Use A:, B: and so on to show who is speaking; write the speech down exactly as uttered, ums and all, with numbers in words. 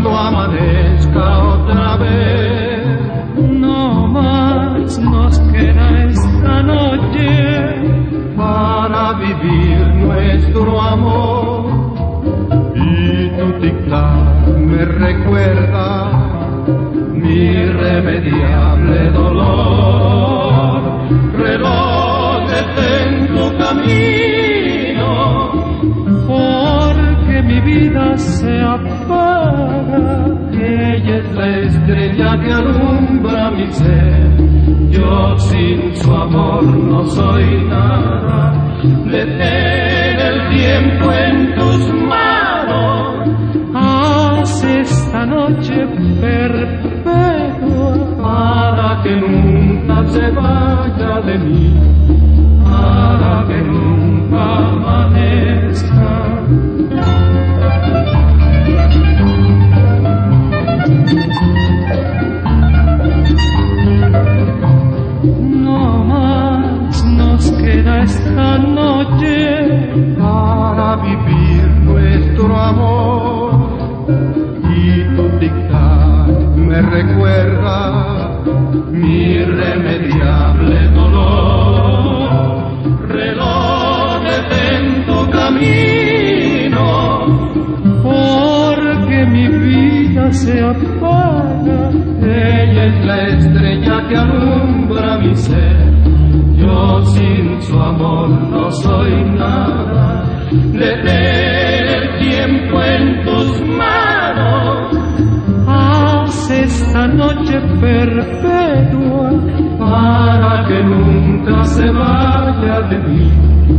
A: cuando amanezca otra vez.
B: No más nos queda esta noche
A: para vivir nuestro amor. Y tu tic-tac me recuerda mi irremediable dolor. Reloj, detén tu camino,
B: porque mi vida se apaga.
A: Ella es la estrella que alumbra mi ser. Yo sin su amor no soy nada. Detén el tiempo en tus manos.
B: Haz esta noche perpetua
A: para que nunca se vaya de mí, para que nunca amanezca.
B: No más nos queda esta noche
A: para vivir nuestro amor. Y tu tic-tac me recuerda mi irremediable dolor. Reloj, detén tu camino,
B: porque mi vida se apaga.
A: Ella es la estrella que alumbra mi ser. Yo sin su amor no soy nada. Detén el tiempo en tus manos.
B: Haz esta noche perpetua
A: para que nunca se vaya de mí,